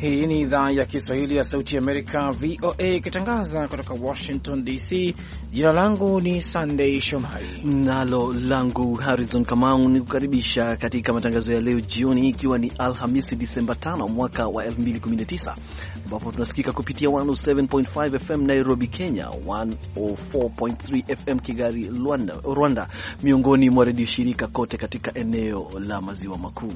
Hii ni idhaa ya Kiswahili ya Sauti ya Amerika, VOA, ikitangaza kutoka Washington DC. Jina langu ni Sunday Shomari nalo langu Harrison Kamau, ni kukaribisha katika matangazo ya leo jioni, ikiwa ni Alhamisi Disemba 5 mwaka wa 2019, ambapo tunasikika kupitia 107.5 FM Nairobi, Kenya, 104.3 FM Kigali, Rwanda, miongoni mwa redio shirika kote katika eneo la Maziwa Makuu.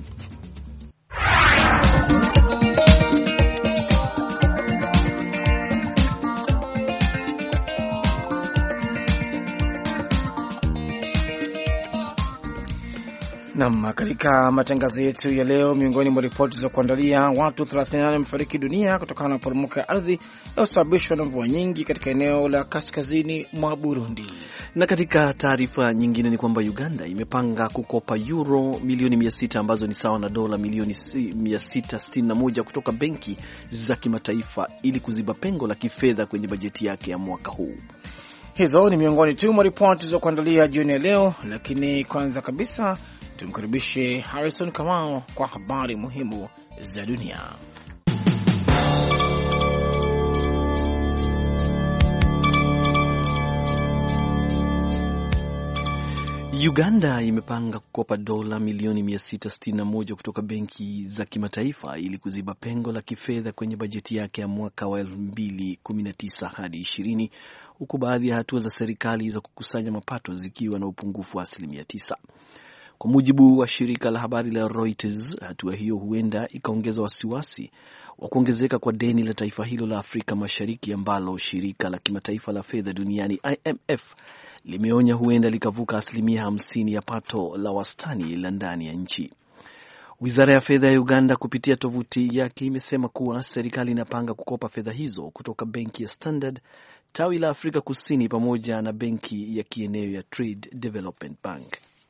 Nam, katika matangazo yetu ya leo, miongoni mwa ripoti za kuandalia, watu 38 wamefariki dunia kutokana na poromoko ya ardhi iliyosababishwa na mvua nyingi katika eneo la kaskazini mwa Burundi. Na katika taarifa nyingine ni kwamba Uganda imepanga kukopa euro milioni 600 ambazo ni sawa na dola milioni 661 kutoka benki za kimataifa ili kuziba pengo la kifedha kwenye bajeti yake ya mwaka huu. Hizo ni miongoni tu mwa ripoti za kuandalia jioni ya leo, lakini kwanza kabisa tumkaribishe Harrison Kamau kwa habari muhimu za dunia. Uganda imepanga kukopa dola milioni 661 kutoka benki za kimataifa ili kuziba pengo la kifedha kwenye bajeti yake ya mwaka wa 2019 hadi 20, huku baadhi ya hatua za serikali za kukusanya mapato zikiwa na upungufu wa 9%. Kwa mujibu wa shirika la habari la Reuters, hatua hiyo huenda ikaongeza wasiwasi wa kuongezeka kwa deni la taifa hilo la Afrika Mashariki, ambalo shirika la kimataifa la fedha duniani IMF limeonya huenda likavuka 50% ya pato la wastani la ndani ya nchi. Wizara ya fedha ya Uganda kupitia tovuti yake imesema kuwa serikali inapanga kukopa fedha hizo kutoka benki ya Standard, tawi la Afrika Kusini, pamoja na benki ya kieneo ya Trade Development Bank.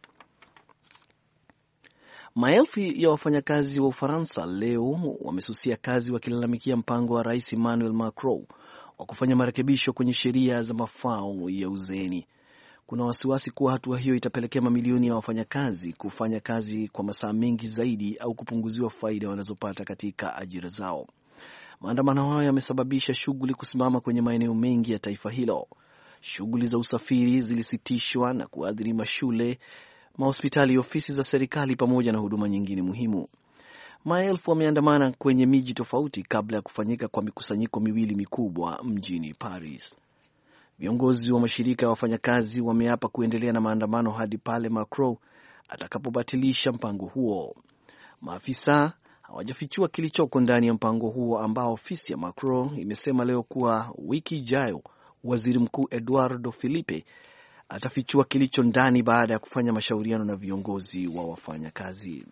Maelfu ya wafanyakazi wa Ufaransa leo wamesusia kazi wakilalamikia mpango wa Rais Emmanuel Macron wa kufanya marekebisho kwenye sheria za mafao ya uzeeni. Kuna wasiwasi kuwa hatua hiyo itapelekea mamilioni ya wafanyakazi kufanya kazi kwa masaa mengi zaidi au kupunguziwa faida wanazopata katika ajira zao. Maandamano hayo yamesababisha shughuli kusimama kwenye maeneo mengi ya taifa hilo. Shughuli za usafiri zilisitishwa na kuathiri mashule, mahospitali, ofisi za serikali pamoja na huduma nyingine muhimu. Maelfu wameandamana kwenye miji tofauti kabla ya kufanyika kwa mikusanyiko miwili mikubwa mjini Paris. Viongozi wa mashirika ya wafanyakazi wameapa kuendelea na maandamano hadi pale Macron atakapobatilisha mpango huo. Maafisa hawajafichua kilichoko ndani ya mpango huo, ambao ofisi ya Macron imesema leo kuwa wiki ijayo Waziri Mkuu Eduardo Philippe atafichua kilicho ndani baada ya kufanya mashauriano na viongozi wa wafanyakazi.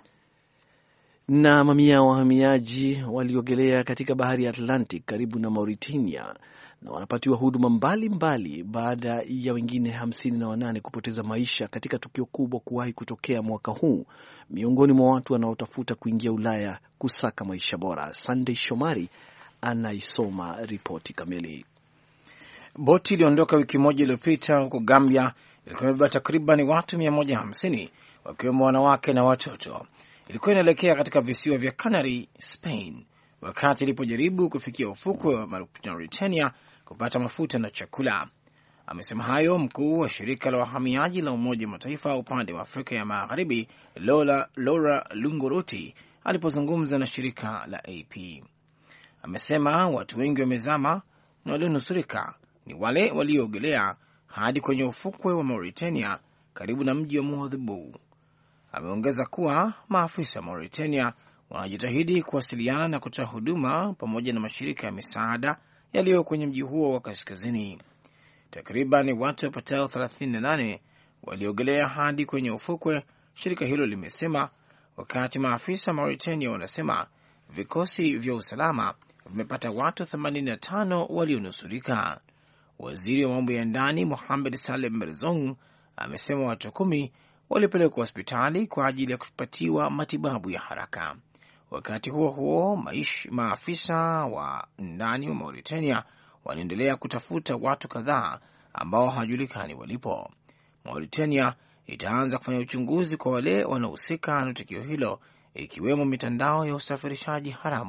Na mamia ya wahamiaji waliogelea katika bahari ya Atlantic karibu na Mauritania na wanapatiwa huduma mbalimbali baada ya wengine 58 kupoteza maisha katika tukio kubwa kuwahi kutokea mwaka huu miongoni mwa watu wanaotafuta kuingia Ulaya kusaka maisha bora. Sunday Shomari anaisoma ripoti kamili. Boti iliondoka wiki moja iliyopita huko Gambia ilikuwa imebeba takriban watu 150 wakiwemo wanawake na watoto. Ilikuwa inaelekea katika visiwa vya Canary, Spain, wakati ilipojaribu kufikia ufukwe wa Mauritania kupata mafuta na chakula. Amesema hayo mkuu wa shirika la wahamiaji la Umoja wa Mataifa upande wa Afrika ya Magharibi, Laura Lungoruti, alipozungumza na shirika la AP. Amesema watu wengi wamezama na walionusurika ni wale walioogelea hadi kwenye ufukwe wa Mauritania karibu na mji wa Mouadhibou. Ameongeza kuwa maafisa wa Mauritania wanajitahidi kuwasiliana na kutoa huduma pamoja na mashirika ya misaada yaliyo kwenye mji huo wa kaskazini. Takriban watu wapatao 38 waliogelea hadi kwenye ufukwe, shirika hilo limesema, wakati maafisa wa Mauritania wanasema vikosi vya usalama vimepata watu 85 walionusurika. Waziri wa mambo ya ndani Mohamed Salem Merzong amesema watu 10 walipelekwa hospitali kwa ajili ya kupatiwa matibabu ya haraka. Wakati huo huo, maafisa wa ndani wa Mauritania wanaendelea kutafuta watu kadhaa ambao hawajulikani walipo. Mauritania itaanza kufanya uchunguzi kwa wale wanaohusika na tukio hilo, ikiwemo mitandao ya usafirishaji haramu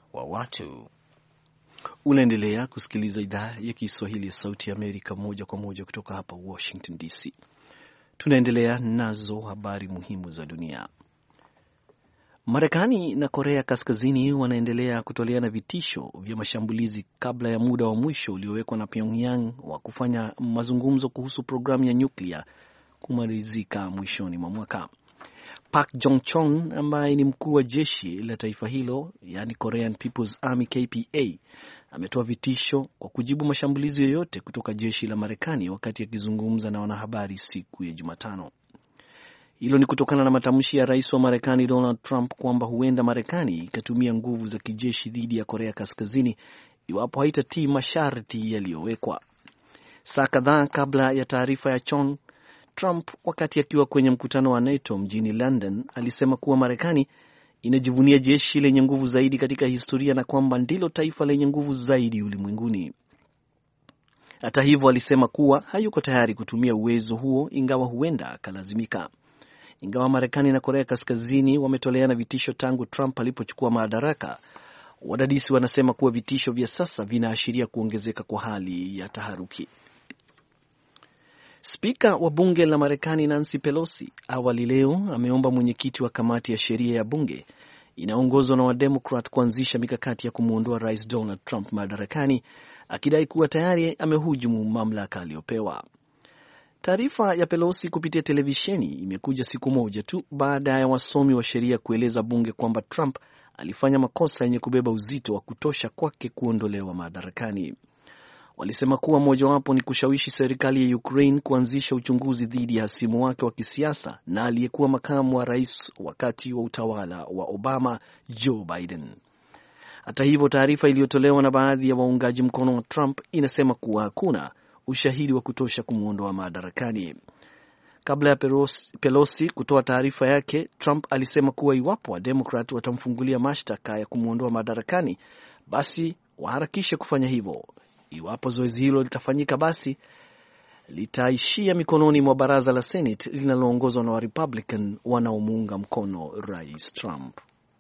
wa watu. Unaendelea kusikiliza idhaa ya Kiswahili ya Sauti ya Amerika moja kwa moja kutoka hapa Washington DC. Tunaendelea nazo habari muhimu za dunia. Marekani na Korea Kaskazini wanaendelea kutoleana vitisho vya mashambulizi kabla ya muda wa mwisho uliowekwa na Pyongyang wa kufanya mazungumzo kuhusu programu ya nyuklia kumalizika mwishoni mwa mwaka. Park Jong-chon ambaye ni mkuu wa jeshi la taifa hilo, yani Korean People's Army KPA, ametoa vitisho kwa kujibu mashambulizi yoyote kutoka jeshi la Marekani wakati akizungumza na wanahabari siku ya Jumatano. Hilo ni kutokana na matamshi ya rais wa Marekani Donald Trump kwamba huenda Marekani ikatumia nguvu za kijeshi dhidi ya Korea Kaskazini iwapo haitatii masharti yaliyowekwa. Saa kadhaa kabla ya taarifa ya Chon, Trump wakati akiwa kwenye mkutano wa NATO mjini London alisema kuwa Marekani inajivunia jeshi lenye nguvu zaidi katika historia na kwamba ndilo taifa lenye nguvu zaidi ulimwenguni. Hata hivyo, alisema kuwa hayuko tayari kutumia uwezo huo ingawa huenda akalazimika. Ingawa Marekani na Korea Kaskazini wametoleana vitisho tangu Trump alipochukua madaraka, wadadisi wanasema kuwa vitisho vya sasa vinaashiria kuongezeka kwa hali ya taharuki. Spika wa bunge la Marekani Nancy Pelosi awali leo ameomba mwenyekiti wa kamati ya sheria ya bunge inaongozwa na Wademokrat kuanzisha mikakati ya kumwondoa Rais Donald Trump madarakani, akidai kuwa tayari amehujumu mamlaka aliyopewa. Taarifa ya Pelosi kupitia televisheni imekuja siku moja tu baada ya wasomi wa sheria kueleza bunge kwamba Trump alifanya makosa yenye kubeba uzito wa kutosha kwake kuondolewa madarakani. Walisema kuwa mojawapo ni kushawishi serikali ya Ukraine kuanzisha uchunguzi dhidi ya hasimu wake wa kisiasa na aliyekuwa makamu wa rais wakati wa utawala wa Obama, Joe Biden. Hata hivyo, taarifa iliyotolewa na baadhi ya waungaji mkono wa Trump inasema kuwa hakuna ushahidi wa kutosha kumwondoa madarakani. Kabla ya Pelosi kutoa taarifa yake, Trump alisema kuwa iwapo Wademokrat watamfungulia mashtaka ya kumwondoa madarakani, basi waharakishe kufanya hivyo. Iwapo zoezi hilo litafanyika, basi litaishia mikononi mwa baraza la Senate linaloongozwa na Republican wanaomuunga mkono Rais Trump.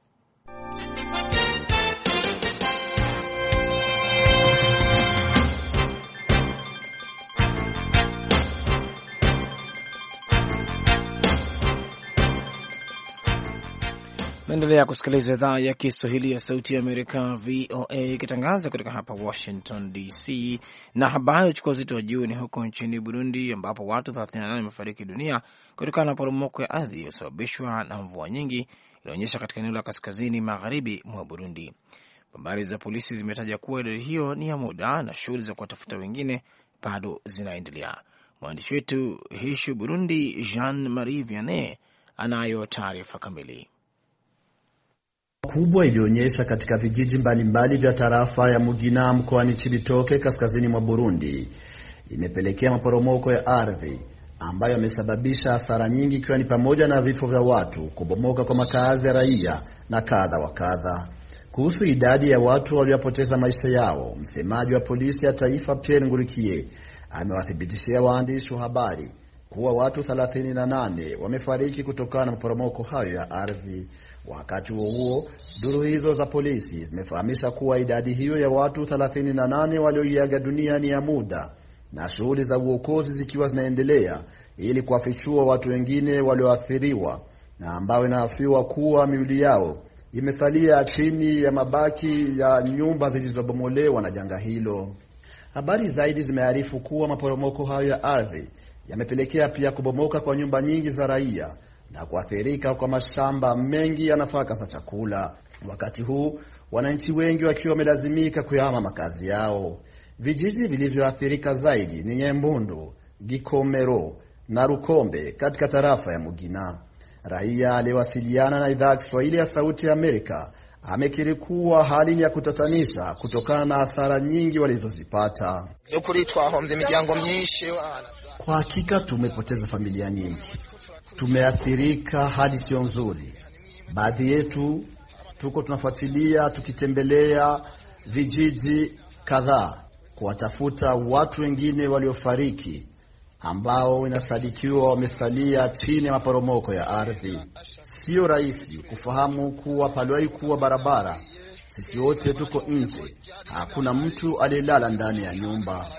Naendelea kusikiliza idhaa ya Kiswahili ya Sauti ya Amerika, VOA, ikitangaza kutoka hapa Washington DC. Na habari uchukua uzito wa juu ni huko nchini Burundi, ambapo watu 38 wamefariki dunia kutokana na poromoko ya ardhi iliyosababishwa na mvua nyingi ilionyesha katika eneo la kaskazini magharibi mwa Burundi. Habari za polisi zimetaja kuwa idadi hiyo ni ya muda na shughuli za kuwatafuta wengine bado zinaendelea. Mwandishi wetu Hishu Burundi, Jean Marie Vianney, anayo taarifa kamili. Kubwa ilionyesha katika vijiji mbalimbali vya tarafa ya Mugina mkoani Cibitoke kaskazini mwa Burundi imepelekea maporomoko ya ardhi ambayo yamesababisha hasara nyingi, ikiwa ni pamoja na vifo vya watu, kubomoka kwa makazi ya raia na kadha wa kadha. Kuhusu idadi ya watu waliopoteza maisha yao, msemaji wa polisi ya taifa Pierre Ngurikiye amewathibitishia waandishi wa habari kuwa watu 38 wamefariki kutokana na maporomoko hayo ya ardhi. Wakati huo, duru hizo za polisi zimefahamisha kuwa idadi hiyo ya watu 38 walioiaga dunia ni ya muda na shughuli za uokozi zikiwa zinaendelea ili kuwafichua watu wengine walioathiriwa na ambao inafiwa kuwa miili yao imesalia chini ya mabaki ya nyumba zilizobomolewa na janga hilo. Habari zaidi zimearifu kuwa maporomoko hayo ya ardhi yamepelekea pia kubomoka kwa nyumba nyingi za raia na kuathirika kwa mashamba mengi ya nafaka za chakula. Wakati huu, wananchi wengi wakiwa wamelazimika kuyahama makazi yao. Vijiji vilivyoathirika zaidi ni Nyembundu, Gikomero na Rukombe katika tarafa ya Mugina. Raia aliyewasiliana na idhaa ya Kiswahili ya Sauti ya Amerika amekiri kuwa hali ni ya kutatanisha kutokana na hasara nyingi walizozipata. Kwa hakika tumepoteza familia nyingi. Tumeathirika hadi sio nzuri. Baadhi yetu tuko tunafuatilia tukitembelea vijiji kadhaa kuwatafuta watu wengine waliofariki ambao inasadikiwa wamesalia chini ya maporomoko ya ardhi. Sio rahisi kufahamu kuwa paliwahi kuwa barabara Sisi wote tuko nje, hakuna mtu aliyelala ndani ya nyumba.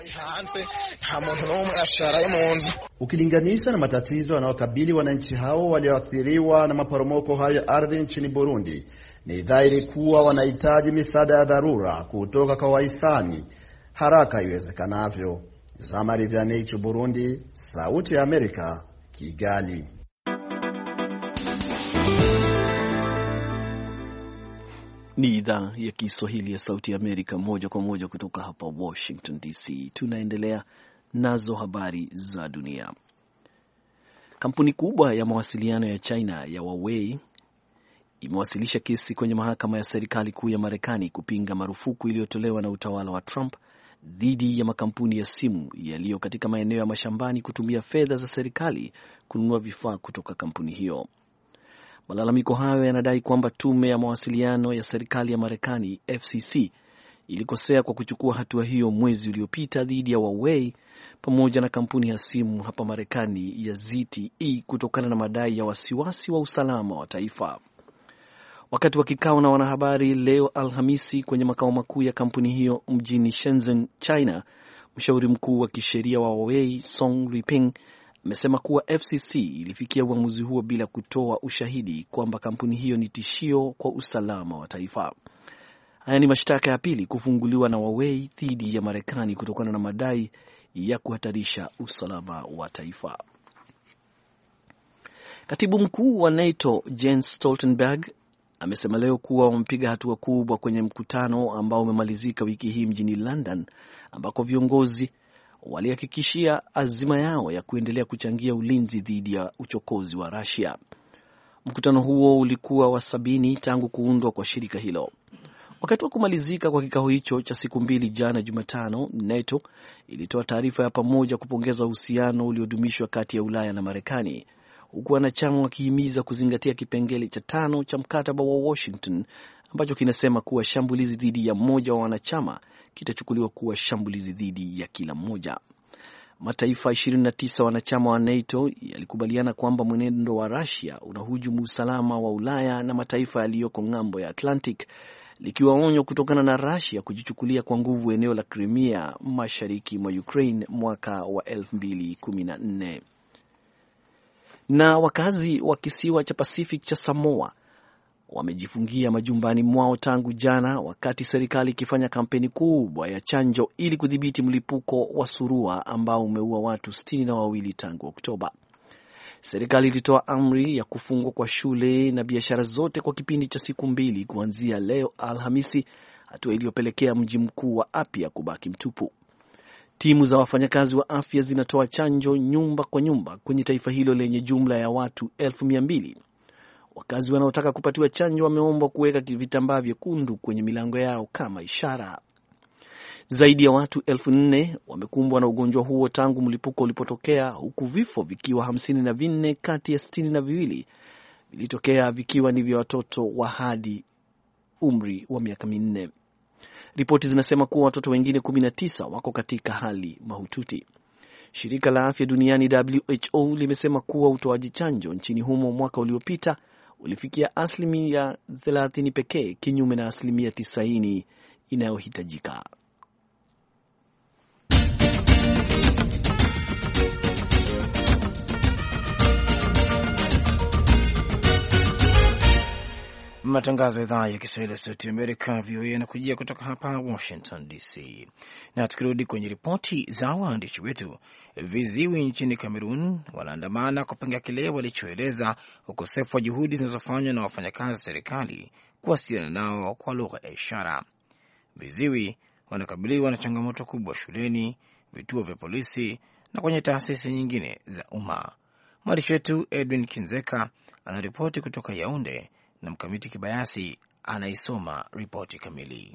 Ukilinganisha na matatizo yanayokabili wananchi hao walioathiriwa na maporomoko hayo ya ardhi nchini Burundi, ni dhahiri kuwa wanahitaji misaada ya dharura kutoka kwa wahisani haraka iwezekanavyo. Jean-Marie Vianney, Burundi, Sauti ya Amerika, Kigali. Ni idhaa ya Kiswahili ya Sauti ya Amerika, moja kwa moja kutoka hapa Washington DC. Tunaendelea nazo habari za dunia. Kampuni kubwa ya mawasiliano ya China ya Huawei imewasilisha kesi kwenye mahakama ya serikali kuu ya Marekani kupinga marufuku iliyotolewa na utawala wa Trump dhidi ya makampuni ya simu yaliyo katika maeneo ya mashambani kutumia fedha za serikali kununua vifaa kutoka kampuni hiyo. Malalamiko hayo yanadai kwamba tume ya mawasiliano ya serikali ya Marekani, FCC, ilikosea kwa kuchukua hatua hiyo mwezi uliopita dhidi ya Huawei pamoja na kampuni ya simu hapa Marekani ya ZTE kutokana na madai ya wasiwasi wa usalama wa taifa. Wakati wa kikao na wanahabari leo Alhamisi kwenye makao makuu ya kampuni hiyo mjini Shenzhen, China, mshauri mkuu wa kisheria wa Huawei, Song Liping, amesema kuwa FCC ilifikia uamuzi huo bila kutoa ushahidi kwamba kampuni hiyo ni tishio kwa usalama wa taifa. Haya ni mashtaka ya pili kufunguliwa na Huawei dhidi ya Marekani kutokana na madai ya kuhatarisha usalama wa taifa. Katibu mkuu wa NATO Jens Stoltenberg amesema leo kuwa wamepiga hatua kubwa kwenye mkutano ambao umemalizika wiki hii mjini London, ambako viongozi walihakikishia azima yao ya kuendelea kuchangia ulinzi dhidi ya uchokozi wa Russia. Mkutano huo ulikuwa wa 70 tangu kuundwa kwa shirika hilo. Wakati wa kumalizika kwa kikao hicho cha siku 2 jana Jumatano, NATO ilitoa taarifa ya pamoja kupongeza uhusiano uliodumishwa kati ya Ulaya na Marekani, huku wanachama wakihimiza kuzingatia kipengele cha 5 cha mkataba wa Washington ambacho kinasema kuwa shambulizi dhidi ya mmoja wa wanachama kitachukuliwa kuwa shambulizi dhidi ya kila mmoja. Mataifa 29 wanachama wa NATO yalikubaliana kwamba mwenendo wa Russia unahujumu usalama wa Ulaya na mataifa yaliyoko ng'ambo ya Atlantic, likiwa onyo kutokana na Russia kujichukulia kwa nguvu eneo la Crimea mashariki mwa Ukraine mwaka wa 2014. Na wakazi wa kisiwa cha Pacific cha Samoa wamejifungia majumbani mwao tangu jana, wakati serikali ikifanya kampeni kubwa ya chanjo ili kudhibiti mlipuko wa surua ambao umeua watu 62 tangu Oktoba. Serikali ilitoa amri ya kufungwa kwa shule na biashara zote kwa kipindi cha siku 2 kuanzia leo Alhamisi, hatua iliyopelekea mji mkuu wa Apia kubaki mtupu. Timu za wafanyakazi wa afya zinatoa chanjo nyumba kwa nyumba kwenye taifa hilo lenye jumla ya watu 200,000. Wakazi wanaotaka kupatiwa chanjo wameombwa kuweka vitambaa vyekundu kwenye milango yao kama ishara. Zaidi ya watu 4,000 wamekumbwa na ugonjwa huo tangu mlipuko ulipotokea, huku vifo vikiwa 54 kati ya 62 vilitokea vikiwa ni vya watoto wa hadi umri wa miaka 4. Ripoti zinasema kuwa watoto wengine 19 wako katika hali mahututi. Shirika la Afya Duniani WHO limesema kuwa utoaji chanjo nchini humo mwaka uliopita ulifikia asilimia 30 pekee, kinyume na asilimia 90 inayohitajika. Matangazo ya idhaa ya Kiswahili ya Sauti ya Amerika, VOA, yanakujia kutoka hapa Washington DC. Na tukirudi kwenye ripoti za waandishi wetu, viziwi nchini Kamerun wanaandamana kupinga kile walichoeleza ukosefu wa juhudi zinazofanywa na wafanyakazi wa serikali kuwasiliana nao kwa lugha ya ishara. Viziwi wanakabiliwa na changamoto kubwa shuleni, vituo vya polisi na kwenye taasisi nyingine za umma. Mwandishi wetu Edwin Kinzeka anaripoti kutoka Yaounde na Mkamiti Kibayasi anaisoma ripoti kamili.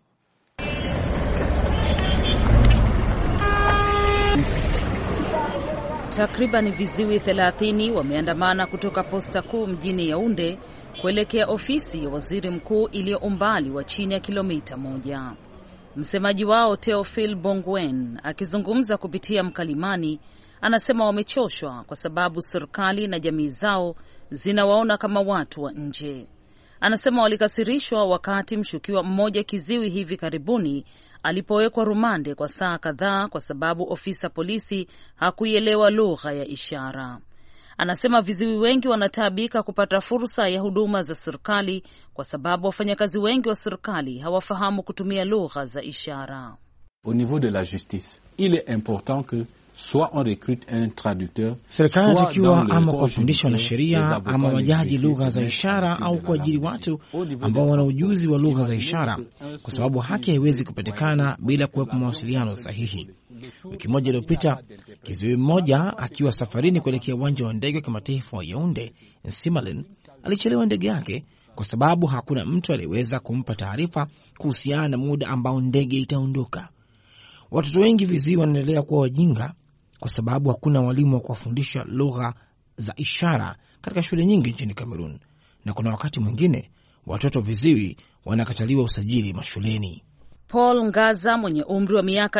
Takriban viziwi 30 wameandamana kutoka posta kuu mjini Yaounde kuelekea ofisi ya waziri mkuu iliyo umbali wa chini ya kilomita 1. Msemaji wao Theophile Bongwen akizungumza kupitia mkalimani anasema wamechoshwa kwa sababu serikali na jamii zao zinawaona kama watu wa nje. Anasema walikasirishwa wakati mshukiwa mmoja kiziwi hivi karibuni alipowekwa rumande kwa saa kadhaa kwa sababu ofisa polisi hakuielewa lugha ya ishara. Anasema viziwi wengi wanataabika kupata fursa ya huduma za serikali kwa sababu wafanyakazi wengi wa serikali hawafahamu kutumia lugha za ishara. Au niveau de la justice, il est important que soit on recrute un traducteur. Serikali inatakiwa ama kuwafundisha wanasheria ama majaji lugha za ishara au kuajiri watu ambao wana ujuzi wa lugha za ishara, kwa sababu haki haiwezi kupatikana bila kuwepo mawasiliano sahihi. Wiki moja iliyopita, kiziwi mmoja akiwa safarini kuelekea uwanja wa ndege wa kimataifa wa Yaounde Nsimalin alichelewa ndege yake kwa sababu hakuna mtu aliyeweza kumpa taarifa kuhusiana na muda ambao ndege itaondoka. Watoto wengi viziwi wanaendelea kuwa wajinga kwa sababu hakuna walimu wa kuwafundisha lugha za ishara katika shule nyingi nchini Kamerun, na kuna wakati mwingine watoto viziwi wanakataliwa usajili mashuleni. Paul Ngaza mwenye umri wa miaka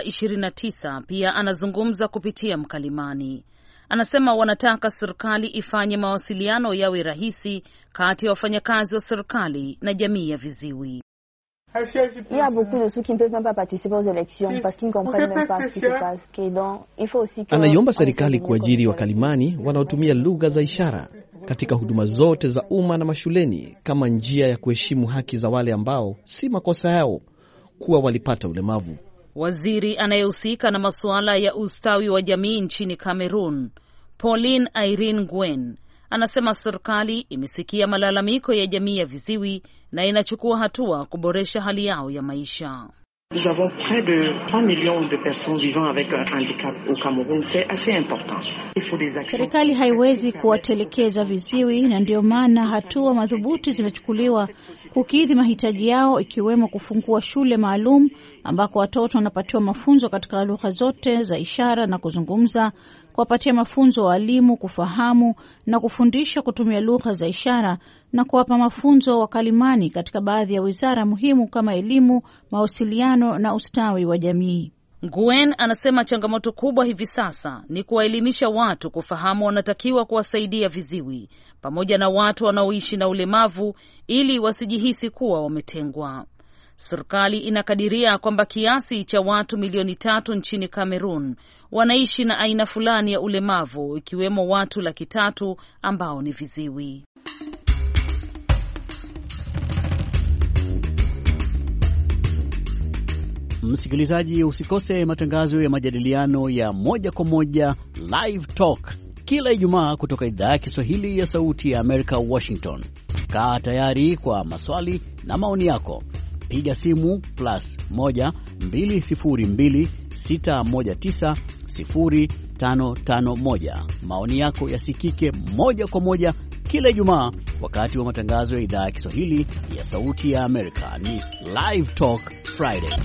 29 pia anazungumza kupitia mkalimani. Anasema wanataka serikali ifanye mawasiliano yawe rahisi kati ya wafanyakazi wa serikali na jamii ya viziwi. Il y a beaucoup de ceux qui ne peuvent même pas participer aux élections parce qu'ils ne comprennent même pas ce qui se passe. Donc, il faut aussi que anaiomba serikali kuajiri wakalimani wanaotumia lugha za ishara katika huduma zote za umma na mashuleni kama njia ya kuheshimu haki za wale ambao si makosa yao kuwa walipata ulemavu. Waziri anayehusika na masuala ya ustawi wa jamii nchini Cameroon, Pauline Irene Gwen, anasema serikali imesikia malalamiko ya jamii ya viziwi na inachukua hatua kuboresha hali yao ya maisha. Nous avons près de 3 millions de personnes vivant avec un handicap au Cameroun. C'est assez important. Il faut des actions. Serikali haiwezi kuwatelekeza viziwi, na ndio maana hatua madhubuti zimechukuliwa kukidhi mahitaji yao, ikiwemo kufungua shule maalum ambako watoto wanapatiwa mafunzo katika lugha zote za ishara na kuzungumza, kuwapatia mafunzo walimu kufahamu na kufundisha kutumia lugha za ishara, na kuwapa mafunzo wakalimani katika baadhi ya wizara muhimu kama elimu, mawasiliano na ustawi wa jamii. Gwen anasema changamoto kubwa hivi sasa ni kuwaelimisha watu kufahamu wanatakiwa kuwasaidia viziwi pamoja na watu wanaoishi na ulemavu ili wasijihisi kuwa wametengwa. Serikali inakadiria kwamba kiasi cha watu milioni 3 nchini Cameroon wanaishi na aina fulani ya ulemavu, ikiwemo watu 300,000 ambao ni viziwi. Msikilizaji, usikose matangazo ya majadiliano ya moja kwa moja Live Talk kila Ijumaa kutoka idhaa ya Kiswahili ya Sauti ya Amerika, Washington. Kaa tayari kwa maswali na maoni yako. Piga simu +1 202 619 0551. Maoni yako yasikike moja kwa moja kila Ijumaa wakati wa matangazo ya idhaa ya Kiswahili ya Sauti ya Amerika. Ni Live Talk Friday.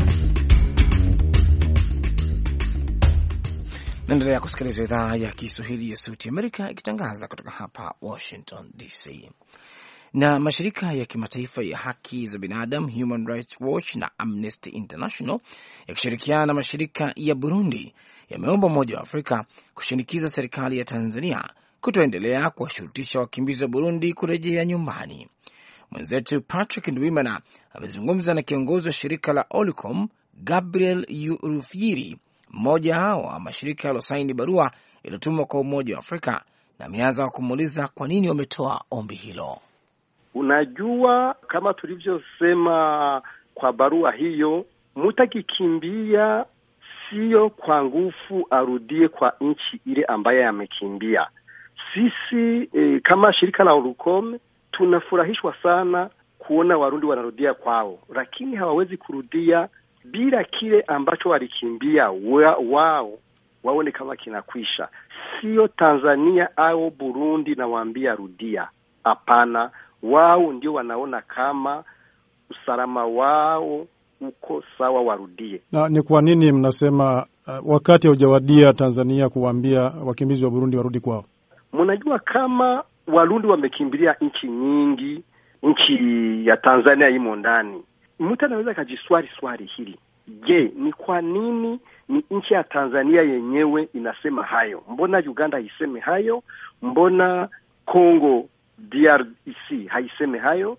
Naendelea kusikiliza idhaa ya Kiswahili ya Sauti ya Amerika ikitangaza kutoka hapa Washington DC. Na mashirika ya kimataifa ya haki za binadamu Human Rights Watch na Amnesty International yakishirikiana na mashirika ya Burundi yameomba Umoja wa Afrika kushinikiza serikali ya Tanzania kutoendelea kuwashurutisha wakimbizi wa Burundi kurejea nyumbani. Mwenzetu Patrick Ndwimana amezungumza na kiongozi wa shirika la Olicom Gabriel Rufyiri, mmoja wa mashirika yaliyosaini barua iliyotumwa kwa Umoja wa Afrika, na ameanza kumuuliza kwa nini wametoa ombi hilo. Unajua, kama tulivyosema kwa barua hiyo, mutakikimbia sio kwa nguvu arudie kwa nchi ile ambaye amekimbia. Sisi kama shirika la Olicom tunafurahishwa sana kuona Warundi wanarudia kwao, lakini hawawezi kurudia bila kile ambacho walikimbia wao waone kama kinakwisha. Sio Tanzania au Burundi na waambia rudia. Hapana, wao ndio wanaona kama usalama wao uko sawa, warudie. Na ni kwa nini mnasema wakati haujawadia Tanzania kuwaambia wakimbizi wa Burundi warudi kwao? Mnajua kama Warundi wamekimbilia nchi nyingi, nchi ya Tanzania imo ndani. Mtu anaweza kujiswali swali hili: je, ni kwa nini ni nchi ya Tanzania yenyewe inasema hayo? Mbona Uganda haiseme hayo? Mbona Congo DRC haiseme hayo?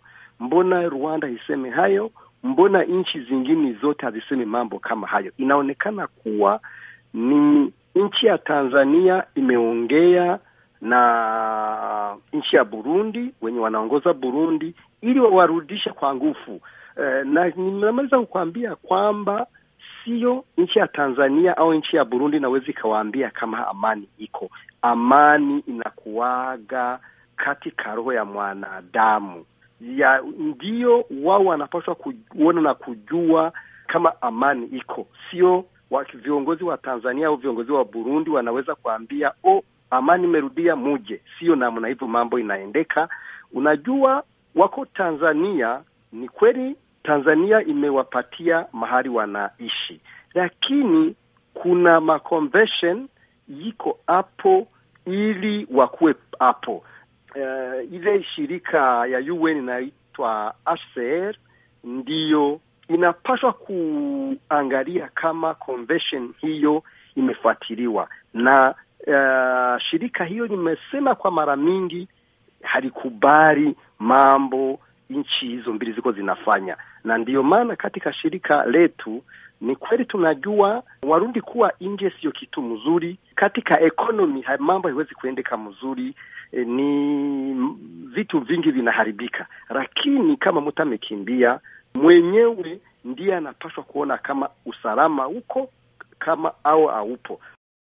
mbona Rwanda iseme hayo? Mbona nchi zingine zote haziseme mambo kama hayo? Inaonekana kuwa ni nchi ya Tanzania imeongea na nchi ya Burundi, wenye wanaongoza Burundi, ili wawarudishe kwa nguvu. Na ninaweza kukuambia kwamba sio nchi ya Tanzania au nchi ya Burundi naweza kawaambia kama amani iko. Amani inakuaga katika roho ya mwanadamu. Ndio wao wanapaswa kuona na kujua kama amani iko. Sio viongozi wa Tanzania au viongozi wa Burundi wanaweza kuambia amani imerudia muje. Sio namna hivyo mambo inaendeka. Unajua wako Tanzania, ni kweli Tanzania imewapatia mahali wanaishi, lakini kuna maconvention yiko hapo ili wakuwe hapo. Ile shirika ya UN inaitwa HCR ndiyo inapaswa kuangalia kama convention hiyo imefuatiliwa, na shirika hiyo nimesema kwa mara mingi halikubali mambo nchi hizo mbili ziko zinafanya. Na ndiyo maana katika shirika letu ni kweli tunajua Warundi kuwa nje sio kitu mzuri. Katika economy mambo haiwezi kuendeka mzuri, ni vitu vingi vinaharibika. Lakini kama mtu amekimbia, mwenyewe ndiye anapaswa kuona kama usalama uko kama au haupo.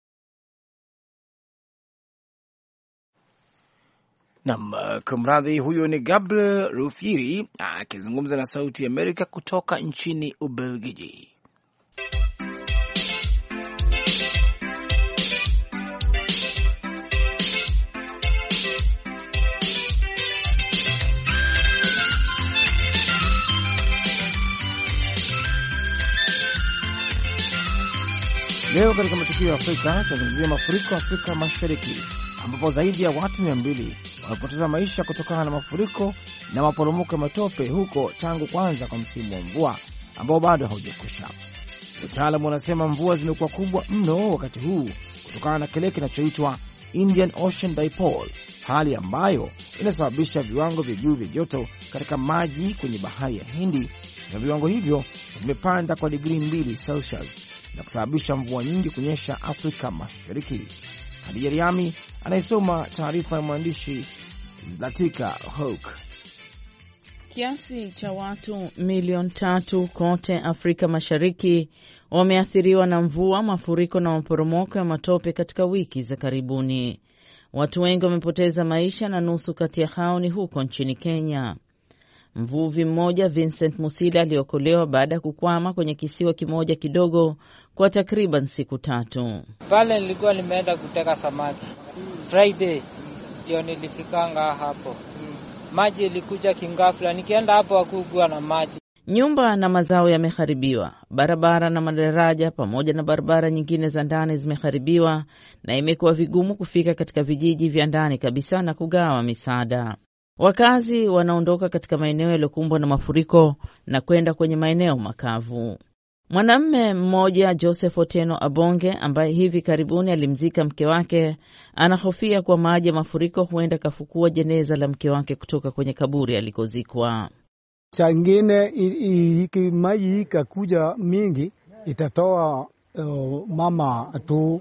Kumradhi, huyo ni Gabriel Rufyiri akizungumza na Sauti ya Amerika kutoka nchini Ubelgiji. Leo katika matukio ya Afrika tunazungumzia mafuriko Afrika Mashariki, ambapo zaidi ya watu 200 wamepoteza maisha kutokana na mafuriko na maporomoko ya matope huko tangu kwanza kwa msimu wa mvua ambao bado haujakwisha. Wataalamu wanasema mvua zimekuwa kubwa mno wakati huu kutokana na kile kinachoitwa Indian Ocean Dipole, hali ambayo inasababisha viwango vya juu vya joto katika maji kwenye bahari ya Hindi, na viwango hivyo vimepanda kwa digrii 2 Celsius na kusababisha mvua nyingi kunyesha Afrika Mashariki. Hadija Riami anayesoma taarifa ya mwandishi Zlatika Hoke. Kiasi cha watu milioni 3 kote Afrika Mashariki wameathiriwa na mvua, mafuriko na maporomoko ya matope katika wiki za karibuni. Watu wengi wamepoteza maisha na nusu kati ya hao ni huko nchini Kenya. Mvuvi mmoja Vincent Musila aliokolewa baada ya kukwama kwenye kisiwa kimoja kidogo kwa takriban siku 3. Pale nilikuwa nimeenda kuteka samaki. Friday ndio nilifikanga hapo. Maji ilikuja kingafla, nikienda hapo hakukuwa na maji. Nyumba na mazao yameharibiwa, barabara na madaraja pamoja na barabara nyingine za ndani zimeharibiwa, na imekuwa vigumu kufika katika vijiji vya ndani kabisa na kugawa misaada. Wakazi wanaondoka katika maeneo yaliyokumbwa na mafuriko na kwenda kwenye maeneo makavu. Mwanamume mmoja Joseph Otieno Abonge, ambaye hivi karibuni alimzika mke wake, anahofia kwa maji ya mafuriko huenda kafukua jeneza la mke wake kutoka kwenye kaburi alikozikwa. Changine maji ikakuja mingi itatoa mama tu,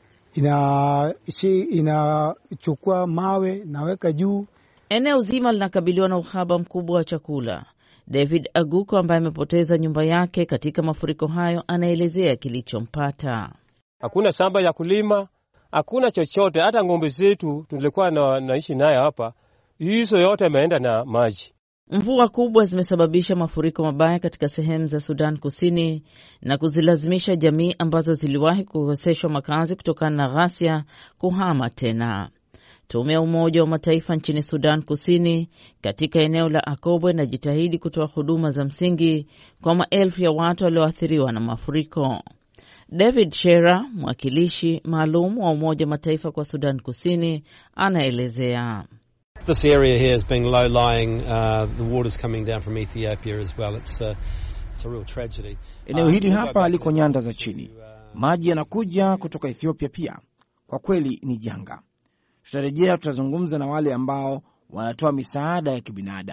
inachukua mawe naweka juu. Eneo zima linakabiliwa na uhaba mkubwa wa chakula. David Aguko ambaye amepoteza nyumba yake katika mafuriko hayo anaelezea kilichompata. Hakuna shamba ya kulima, hakuna chochote, hata ng'ombe zetu tulikuwa naishi nayo hapa, hizo yote yameenda na maji. Mvua kubwa zimesababisha mafuriko mabaya katika sehemu za Sudan Kusini na kuzilazimisha jamii ambazo ziliwahi kukoseshwa makazi kutokana na ghasia kuhama tena. Tume ya Umoja wa Mataifa nchini Sudan Kusini katika eneo la Akobwe inajitahidi kutoa huduma za msingi kwa maelfu ya watu walioathiriwa na mafuriko. David Shera, mwakilishi maalum wa Umoja wa Mataifa kwa Sudan Kusini, anaelezea. This area here is being low lying, the water's coming down from Ethiopia as well. It's a real tragedy. Eneo hili hapa liko nyanda za chini. Maji yanakuja kutoka Ethiopia pia. Kwa kweli ni janga. Tutarejea, tutazungumza na wale ambao wanatoa misaada ya kibinadamu.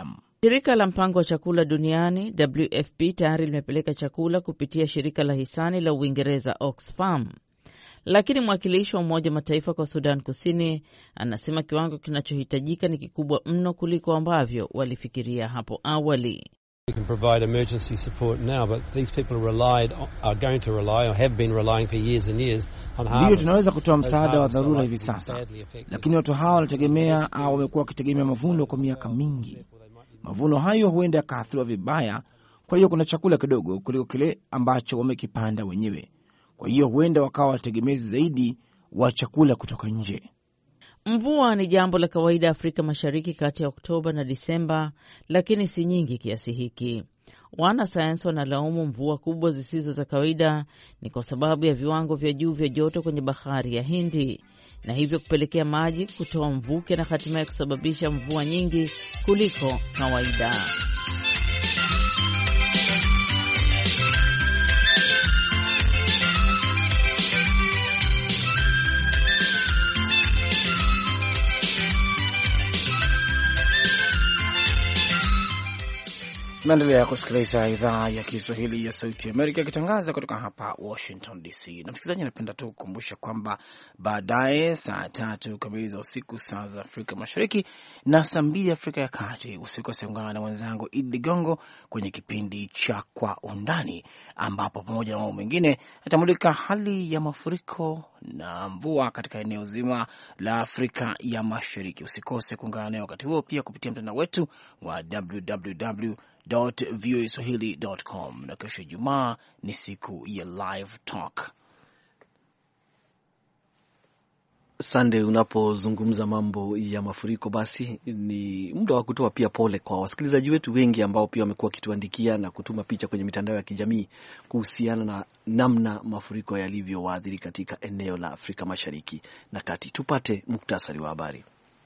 Shirika la mpango wa chakula duniani WFP tayari limepeleka chakula kupitia shirika la hisani la Uingereza Oxfam. Lakini mwakilishi wa Umoja Mataifa kwa Sudan Kusini anasema kiwango kinachohitajika ni kikubwa mno kuliko ambavyo walifikiria hapo awali. We can provide emergency support now, but these people are going to rely or have been relying for years and years on harvest. Ndio tunaweza kutoa msaada wa dharura hivi sasa, lakini watu hawa wanategemea au wamekuwa wakitegemea mavuno kwa miaka mingi. Mavuno hayo huenda yakaathiriwa vibaya, kwa hiyo kuna chakula kidogo kuliko kile ambacho wamekipanda wenyewe. Kwa hiyo huenda wakawa wategemezi zaidi wa chakula kutoka nje. Mvua ni jambo la kawaida Afrika Mashariki kati ya Oktoba na Disemba, lakini si nyingi kiasi hiki. Wanasayansi wanalaumu mvua kubwa zisizo za kawaida ni kwa sababu ya viwango vya juu vya joto kwenye bahari ya Hindi, na hivyo kupelekea maji kutoa mvuke na hatimaye kusababisha mvua nyingi kuliko kawaida. Naendelea kusikiliza idhaa ya Kiswahili ya Sauti ya Amerika ikitangaza kutoka hapa Washington DC. Na msikilizaji, napenda tu kukumbusha kwamba baadaye saa 3 kamili za usiku saa za Afrika Mashariki na saa 2 Afrika ya Kati usiku asiungana na mwenzangu Idi Ligongo kwenye kipindi cha Kwa Undani, ambapo pamoja na mambo mengine atamulika hali ya mafuriko na mvua katika eneo zima la Afrika ya Mashariki. Usikose kuungana naye wakati huo, pia kupitia mtandao wetu wa www.voaswahili.com. Na kesho Ijumaa ni siku ya Live Talk. Sunday, unapozungumza mambo ya mafuriko, basi ni muda wa kutoa pia pole kwa wasikilizaji wetu wengi ambao pia wamekuwa kituandikia na kutuma picha kwenye mitandao ya kijamii kuhusiana na namna mafuriko yalivyoathiri katika eneo la Afrika Mashariki na Kati. Tupate muktasari wa habari.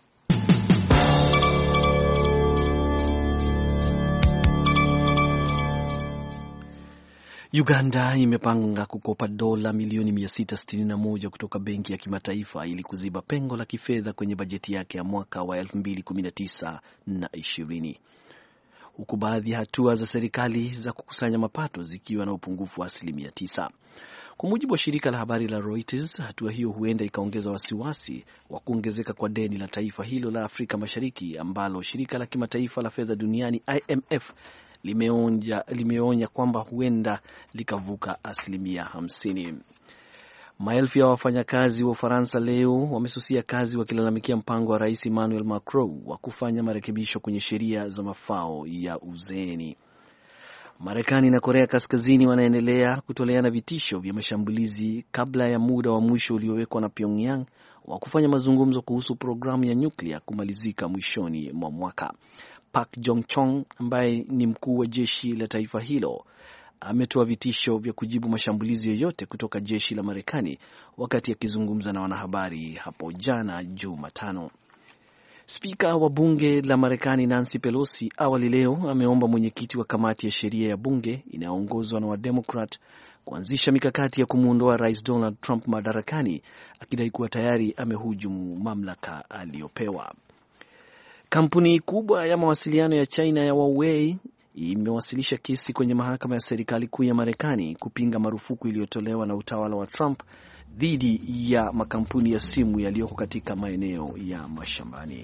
Uganda imepanga kukopa dola milioni 661 kutoka benki ya kimataifa ili kuziba pengo la kifedha kwenye bajeti yake ya mwaka wa 2019 na 20, huku baadhi ya hatua za serikali za kukusanya mapato zikiwa na upungufu wa 9%. Kwa mujibu wa shirika la habari la Reuters, hatua hiyo huenda ikaongeza wasiwasi wa kuongezeka kwa deni la taifa hilo la Afrika Mashariki ambalo shirika la kimataifa la fedha duniani IMF limeonya kwamba huenda likavuka 50%. Maelfu ya wafanyakazi wa Ufaransa leo wamesusia kazi wakilalamikia mpango wa Rais Emmanuel Macron wa kufanya marekebisho kwenye sheria za mafao ya uzeeni. Marekani na Korea Kaskazini wanaendelea kutoleana vitisho vya mashambulizi kabla ya muda wa mwisho uliowekwa na Pyongyang wa kufanya mazungumzo kuhusu programu ya nyuklia kumalizika mwishoni mwa mwaka. Park Jong-chong ambaye ni mkuu wa jeshi la taifa hilo ametoa vitisho vya kujibu mashambulizi yoyote kutoka jeshi la Marekani wakati akizungumza na wanahabari hapo jana Jumatano. Spika wa bunge la Marekani Nancy Pelosi awali leo ameomba mwenyekiti wa kamati ya sheria ya bunge inayoongozwa na Wademokrat kuanzisha mikakati ya kumuondoa Rais Donald Trump madarakani, akidai kuwa tayari amehujumu mamlaka aliyopewa. Kampuni kubwa ya mawasiliano ya China ya Huawei imewasilisha kesi kwenye mahakama ya serikali kuu ya Marekani kupinga marufuku iliyotolewa na utawala wa Trump dhidi ya makampuni ya simu yaliyoko katika maeneo ya mashambani.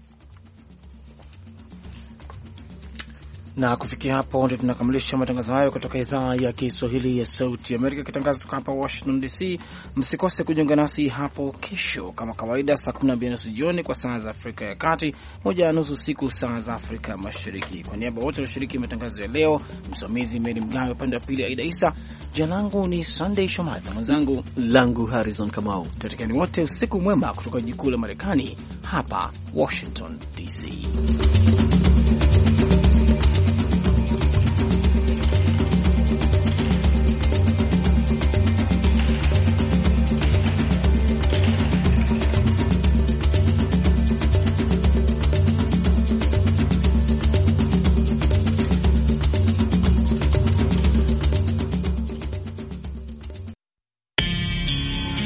Na kufikia hapo ndio tunakamilisha matangazo hayo kutoka idhaa ya Kiswahili ya Sauti Amerika, kitangazo kutoka hapa Washington DC. Msikose kujiunga nasi hapo kesho kama kawaida saa 12:30 jioni kwa saa za Afrika ya Kati, 1:30 usiku saa za Afrika Mashariki. Kwa niaba wote walioshiriki matangazo ya leo, msimamizi Mary Mgawe, upande wa pili Aida Isa, jina langu ni Sunday Shomari na mwenzangu langu Harrison Kamau. Tutakieni wote usiku mwema kutoka jiji kuu la Marekani hapa Washington DC.